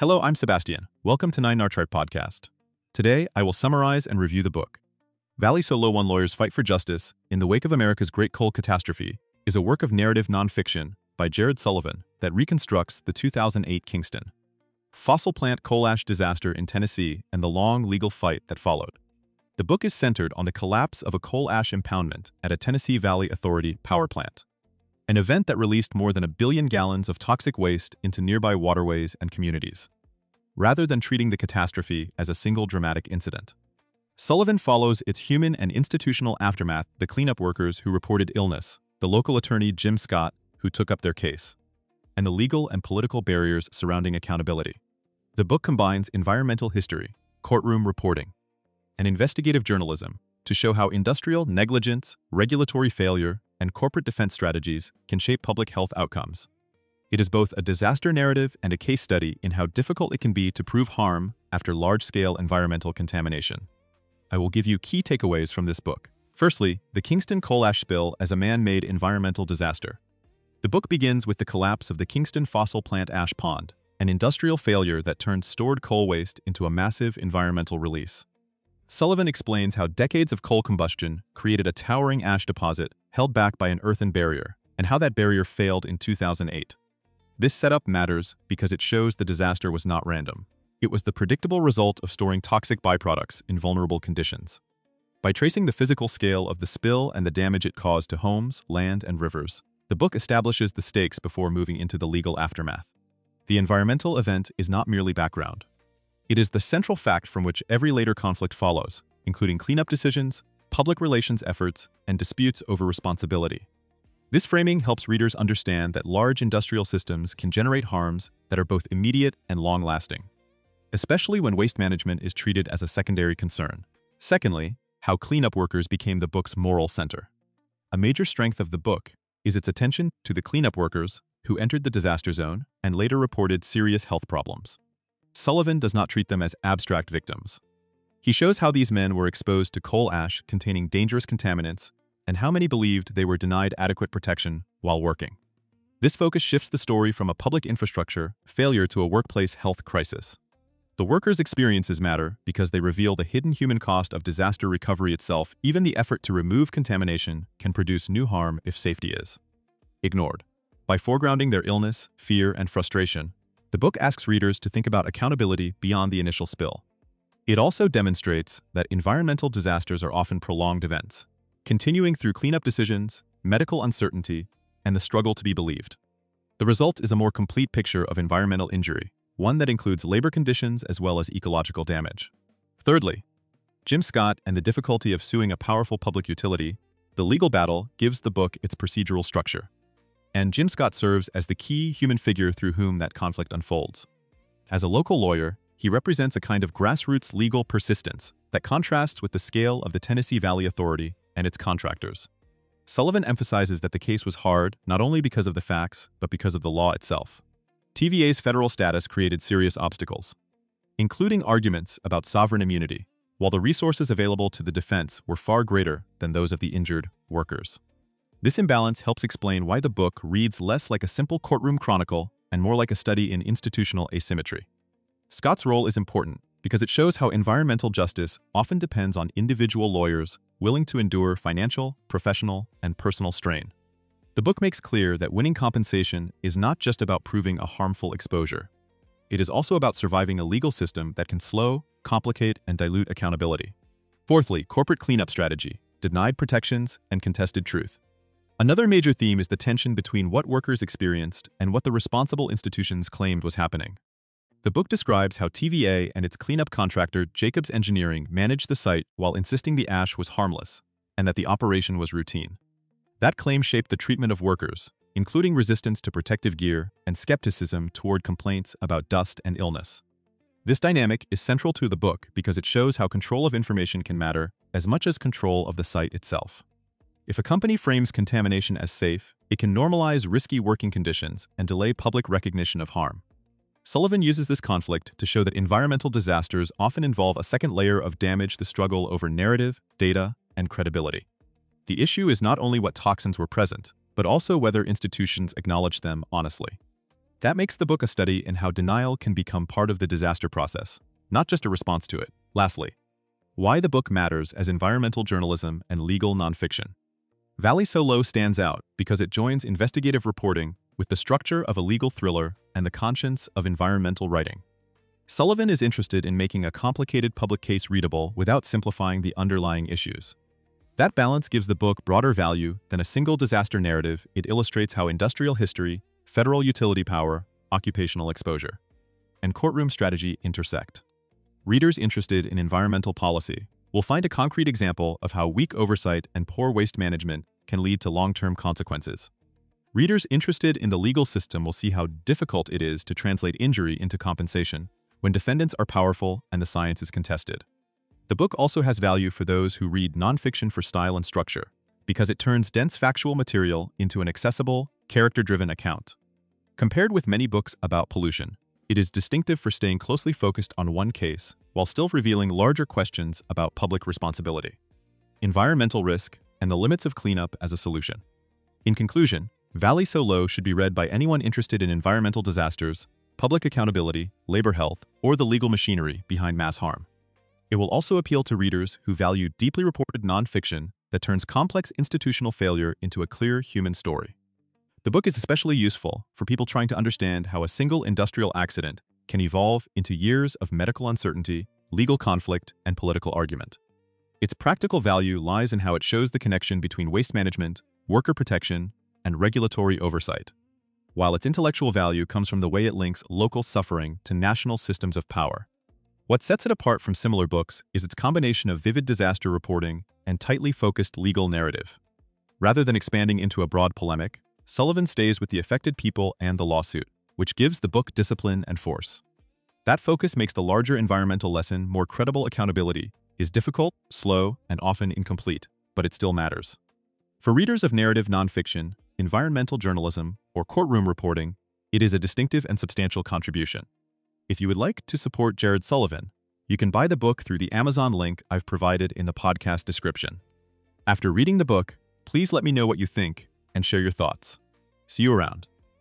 Hello, I'm Sebastian. Welcome to 9 Chart Podcast. Today, I will summarize and review the book. Valley So Low: One Lawyer's Fight for Justice in the Wake of America's Great Coal Catastrophe is a work of narrative nonfiction by Jared Sullivan that reconstructs the 2008 Kingston fossil plant coal ash disaster in Tennessee and the long legal fight that followed. The book is centered on the collapse of a coal ash impoundment at a Tennessee Valley Authority power plant, an event that released more than 1 billion gallons of toxic waste into nearby waterways and communities. Rather than treating the catastrophe as a single dramatic incident, Sullivan follows its human and institutional aftermath: the cleanup workers who reported illness, the local attorney Jim Scott who took up their case, and the legal and political barriers surrounding accountability. The book combines environmental history, courtroom reporting, and investigative journalism to show how industrial negligence, regulatory failure, and corporate defense strategies can shape public health outcomes. It is both a disaster narrative and a case study in how difficult it can be to prove harm after large-scale environmental contamination. I will give you key takeaways from this book. Firstly, the Kingston coal ash spill as a man-made environmental disaster. The book begins with the collapse of the Kingston fossil plant ash pond, an industrial failure that turned stored coal waste into a massive environmental release. Sullivan explains how decades of coal combustion created a towering ash deposit held back by an earthen barrier, and how that barrier failed in 2008. This setup matters because it shows the disaster was not random. It was the predictable result of storing toxic byproducts in vulnerable conditions. By tracing the physical scale of the spill and the damage it caused to homes, land, and rivers, the book establishes the stakes before moving into the legal aftermath. The environmental event is not merely background. It is the central fact from which every later conflict follows, including cleanup decisions, public relations efforts, and disputes over responsibility. This framing helps readers understand that large industrial systems can generate harms that are both immediate and long-lasting, especially when waste management is treated as a secondary concern. Secondly, how cleanup workers became the book's moral center. A major strength of the book is its attention to the cleanup workers who entered the disaster zone and later reported serious health problems. Sullivan does not treat them as abstract victims. He shows how these men were exposed to coal ash containing dangerous contaminants and how many believed they were denied adequate protection while working. This focus shifts the story from a public infrastructure failure to a workplace health crisis. The workers' experiences matter because they reveal the hidden human cost of disaster recovery itself. Even the effort to remove contamination can produce new harm if safety is ignored. By foregrounding their illness, fear, and frustration, the book asks readers to think about accountability beyond the initial spill. It also demonstrates that environmental disasters are often prolonged events, continuing through cleanup decisions, medical uncertainty, and the struggle to be believed. The result is a more complete picture of environmental injury, one that includes labor conditions as well as ecological damage. Thirdly, Jim Scott and the difficulty of suing a powerful public utility. The legal battle gives the book its procedural structure, and Jim Scott serves as the key human figure through whom that conflict unfolds. As a local lawyer, he represents a kind of grassroots legal persistence that contrasts with the scale of the Tennessee Valley Authority and its contractors. Sullivan emphasizes that the case was hard not only because of the facts, but because of the law itself. TVA's federal status created serious obstacles, including arguments about sovereign immunity, while the resources available to the defense were far greater than those of the injured workers. This imbalance helps explain why the book reads less like a simple courtroom chronicle and more like a study in institutional asymmetry. Scott's role is important because it shows how environmental justice often depends on individual lawyers willing to endure financial, professional, and personal strain. The book makes clear that winning compensation is not just about proving a harmful exposure. It is also about surviving a legal system that can slow, complicate, and dilute accountability. Fourthly, corporate cleanup strategy, denied protections, and contested truth. Another major theme is the tension between what workers experienced and what the responsible institutions claimed was happening. The book describes how TVA and its cleanup contractor Jacobs Engineering managed the site while insisting the ash was harmless and that the operation was routine. That claim shaped the treatment of workers, including resistance to protective gear and skepticism toward complaints about dust and illness. This dynamic is central to the book because it shows how control of information can matter as much as control of the site itself. If a company frames contamination as safe, it can normalize risky working conditions and delay public recognition of harm. Sullivan uses this conflict to show that environmental disasters often involve a second layer of damage: the struggle over narrative, data, and credibility. The issue is not only what toxins were present, but also whether institutions acknowledge them honestly. That makes the book a study in how denial can become part of the disaster process, not just a response to it. Lastly, why the book matters as environmental journalism and legal nonfiction. Valley So Low stands out because it joins investigative reporting with the structure of a legal thriller and the conscience of environmental writing. Sullivan is interested in making a complicated public case readable without simplifying the underlying issues. That balance gives the book broader value than a single disaster narrative. It illustrates how industrial history, federal utility power, occupational exposure, and courtroom strategy intersect. Readers interested in environmental policy will find a concrete example of how weak oversight and poor waste management can lead to long-term consequences. Readers interested in the legal system will see how difficult it is to translate injury into compensation when defendants are powerful and the science is contested. The book also has value for those who read nonfiction for style and structure, because it turns dense factual material into an accessible, character-driven account. Compared with many books about pollution, it is distinctive for staying closely focused on one case while still revealing larger questions about public responsibility, environmental risk, and the limits of cleanup as a solution. In conclusion, Valley So Low should be read by anyone interested in environmental disasters, public accountability, labor health, or the legal machinery behind mass harm. It will also appeal to readers who value deeply reported nonfiction that turns complex institutional failure into a clear human story. The book is especially useful for people trying to understand how a single industrial accident can evolve into years of medical uncertainty, legal conflict, and political argument. Its practical value lies in how it shows the connection between waste management, worker protection, and regulatory oversight, while its intellectual value comes from the way it links local suffering to national systems of power. What sets it apart from similar books is its combination of vivid disaster reporting and tightly focused legal narrative. Rather than expanding into a broad polemic, Sullivan stays with the affected people and the lawsuit, which gives the book discipline and force. That focus makes the larger environmental lesson more credible. Accountability is difficult, slow, and often incomplete, but it still matters. For readers of narrative nonfiction, environmental journalism, or courtroom reporting, it is a distinctive and substantial contribution. If you would like to support Jared Sullivan, you can buy the book through the Amazon link I've provided in the podcast description. After reading the book, please let me know what you think and share your thoughts. See you around.